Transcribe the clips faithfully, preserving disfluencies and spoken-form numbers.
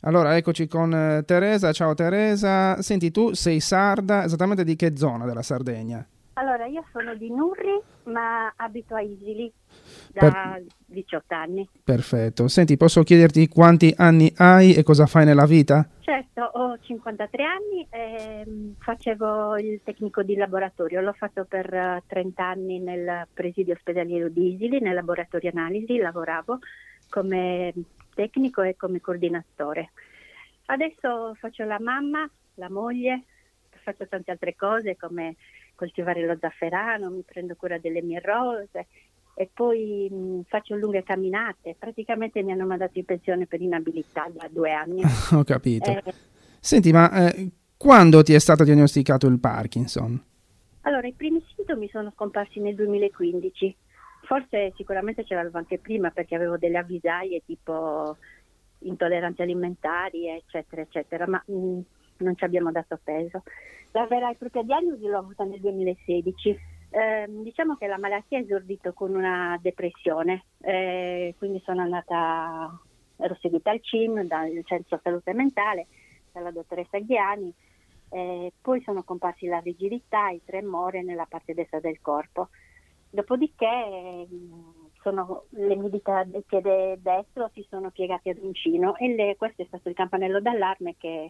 Allora, eccoci con eh, Teresa. Ciao Teresa. Senti, tu sei sarda, esattamente di che zona della Sardegna? Allora, io sono di Nurri, ma abito a Isili Per- da diciotto anni. Perfetto. Senti, posso chiederti quanti anni hai e cosa fai nella vita? Certo, ho cinquantatré anni e mm, facevo il tecnico di laboratorio. L'ho fatto per eh, trenta anni nel presidio ospedaliero di Isili, nel laboratorio analisi, lavoravo come tecnico e come coordinatore. Adesso faccio la mamma, la moglie, faccio tante altre cose come coltivare lo zafferano, mi prendo cura delle mie rose e poi mh, faccio lunghe camminate. Praticamente mi hanno mandato in pensione per inabilità da due anni. Ho capito. Eh, Senti, ma eh, quando ti è stato diagnosticato il Parkinson? allora, i primi sintomi sono scomparsi nel duemilaquindici. Forse sicuramente ce l'avevo anche prima perché avevo delle avvisaglie tipo intolleranze alimentari, eccetera, eccetera, ma mh, non ci abbiamo dato peso. La vera e propria diagnosi l'ho avuta nel duemilasedici. Eh, diciamo che la malattia è esordito con una depressione, eh, quindi sono andata, ero seguita al C I M, dal centro salute mentale, dalla dottoressa Ghiani, eh, poi sono comparsi la rigidità, il tremore nella parte destra del corpo. Dopodiché eh, sono, le mie dita del piede destro si sono piegate ad uncino e le, questo è stato il campanello d'allarme che,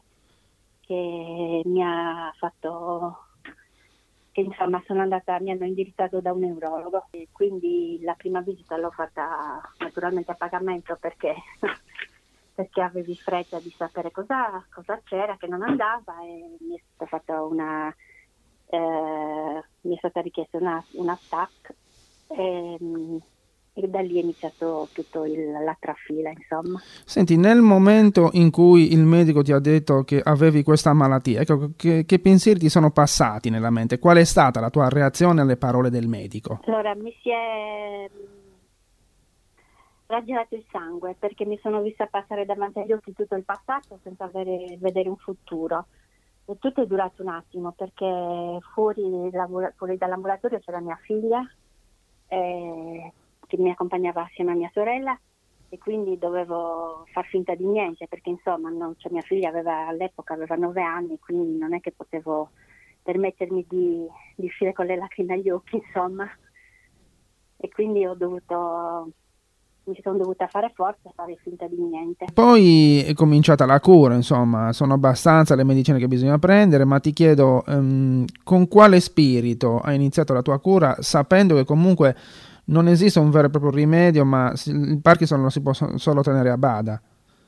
che mi ha fatto, che insomma sono andata, mi hanno indirizzato da un neurologo e quindi la prima visita l'ho fatta naturalmente a pagamento perché, perché avevi fretta di sapere cosa, cosa c'era, che non andava e mi è stata fatta una eh, mi è stata richiesta una, una T A C e, e da lì è iniziato tutto il, la trafila, insomma. Senti, nel momento in cui il medico ti ha detto che avevi questa malattia, ecco, che, che pensieri ti sono passati nella mente? Qual è stata la tua reazione alle parole del medico? Allora mi si è raggelato il sangue perché mi sono vista passare davanti agli occhi tutto il passato senza avere, vedere un futuro. E tutto è durato un attimo perché fuori, lavora, fuori dall'ambulatorio c'era mia figlia eh, che mi accompagnava assieme a mia sorella e quindi dovevo far finta di niente perché insomma non, cioè mia figlia aveva, all'epoca aveva nove anni, quindi non è che potevo permettermi di, di uscire con le lacrime agli occhi, insomma. E quindi ho dovuto, mi sono dovuta fare forza e fare finta di niente. Poi è cominciata la cura, insomma, sono abbastanza le medicine che bisogna prendere, ma ti chiedo ehm, con quale spirito hai iniziato la tua cura, sapendo che comunque non esiste un vero e proprio rimedio, ma si- il Parkinson lo si può so- solo tenere a bada.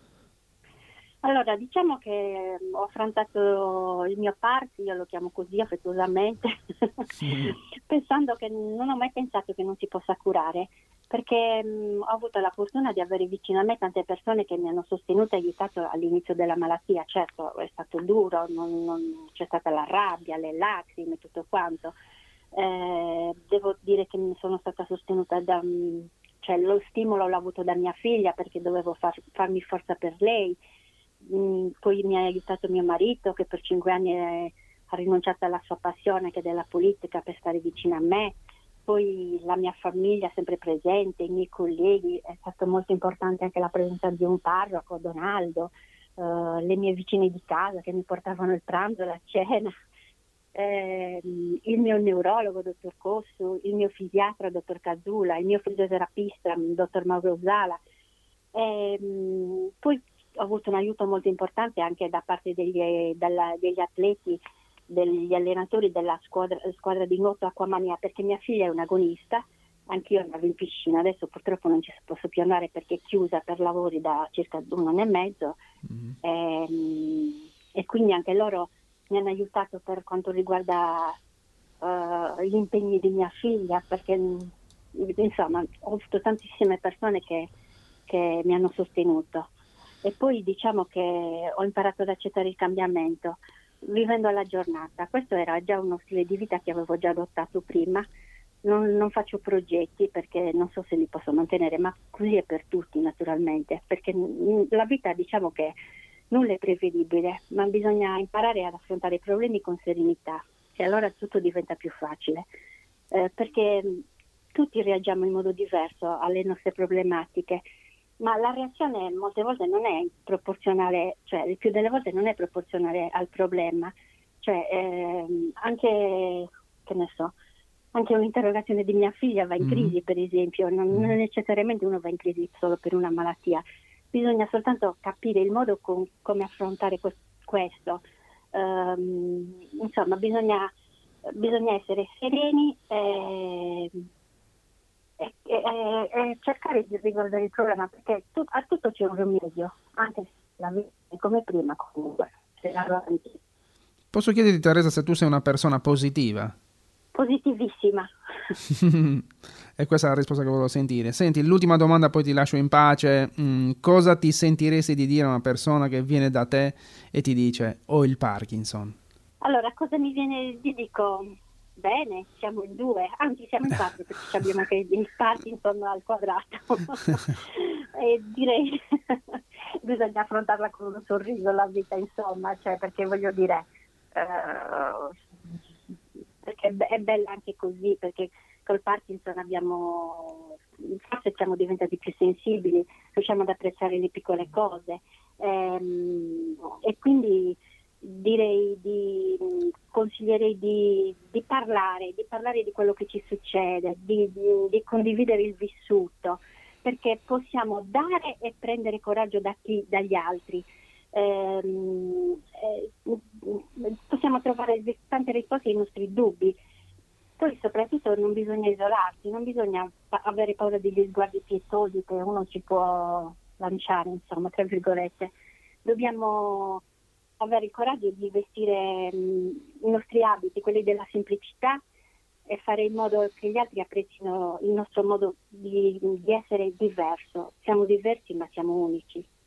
Allora, diciamo che mm, ho affrontato il mio party, io lo chiamo così affettuosamente, pensando che non ho mai pensato che non si possa curare, perché mh, ho avuto la fortuna di avere vicino a me tante persone che mi hanno sostenuto e aiutato all'inizio della malattia. Certo, è stato duro, non- non- c'è stata la rabbia, le lacrime, tutto quanto. Eh, devo dire che mi sono stata sostenuta da, mh, cioè lo stimolo l'ho avuto da mia figlia perché dovevo far- farmi forza per lei. Mm, poi mi ha aiutato mio marito che per cinque anni eh, ha rinunciato alla sua passione che è della politica per stare vicino a me, poi la mia famiglia sempre presente, i miei colleghi, è stato molto importante anche la presenza di un parroco, Donaldo, eh, le mie vicine di casa che mi portavano il pranzo, la cena, eh, il mio neurologo, dottor Cossu, il mio fisiatra, dottor Casula, il mio fisioterapista, dottor Mauro Zala. E, mh, poi ho avuto un aiuto molto importante anche da parte degli, dalla, degli atleti, degli allenatori della squadra, squadra di nuoto Acquamania, perché mia figlia è un'agonista, anch'io andavo in piscina, adesso purtroppo non ci posso più andare perché è chiusa per lavori da circa un anno e mezzo Mm. e, e quindi anche loro mi hanno aiutato per quanto riguarda uh, gli impegni di mia figlia, perché insomma ho avuto tantissime persone che, che mi hanno sostenuto. E poi diciamo che ho imparato ad accettare il cambiamento, vivendo la giornata. Questo era già uno stile di vita che avevo già adottato prima. Non, non faccio progetti perché non so se li posso mantenere, ma così è per tutti naturalmente, perché la vita diciamo che nulla è prevedibile, ma bisogna imparare ad affrontare i problemi con serenità e allora tutto diventa più facile, eh, perché tutti reagiamo in modo diverso alle nostre problematiche. ma la reazione molte volte non è proporzionale, cioè il più delle volte non è proporzionale al problema, cioè ehm, anche, che ne so, anche un'interrogazione di mia figlia va in Mm. crisi, per esempio, non, non necessariamente uno va in crisi solo per una malattia, bisogna soltanto capire il modo con, come affrontare que- questo. Ehm, insomma, bisogna, bisogna essere sereni e, e- e- e cercare di risolvere il problema, perché tu- a tutto c'è un rimedio, anche se la vita è come prima comunque, se la avanti. Posso chiederti, Teresa, se tu sei una persona positiva? Positivissima. E questa è la risposta che volevo sentire. Senti, l'ultima domanda, poi ti lascio in pace. Mm, cosa ti sentiresti di dire a una persona che viene da te e ti dice ho il Parkinson? Allora, cosa mi viene? Ti dico, bene, siamo in due, anzi siamo in quattro perché abbiamo anche il Parkinson al quadrato. E direi bisogna affrontarla con un sorriso la vita, insomma, cioè perché voglio dire, eh, perché è be- è bella anche così, perché col Parkinson abbiamo, forse siamo diventati più sensibili, riusciamo ad apprezzare le piccole cose, ehm, e quindi direi di consiglierei di, di parlare, di parlare di quello che ci succede, di, di, di condividere il vissuto, perché possiamo dare e prendere coraggio da chi, dagli altri. Ehm, eh, possiamo trovare tante risposte ai nostri dubbi. Poi soprattutto non bisogna isolarsi, non bisogna pa- avere paura degli sguardi pietosi che uno ci può lanciare, insomma, tra virgolette. Dobbiamo avere il coraggio di vestire mh, i nostri abiti, quelli della semplicità, e fare in modo che gli altri apprezzino il nostro modo di, di essere diverso. Siamo diversi ma siamo unici.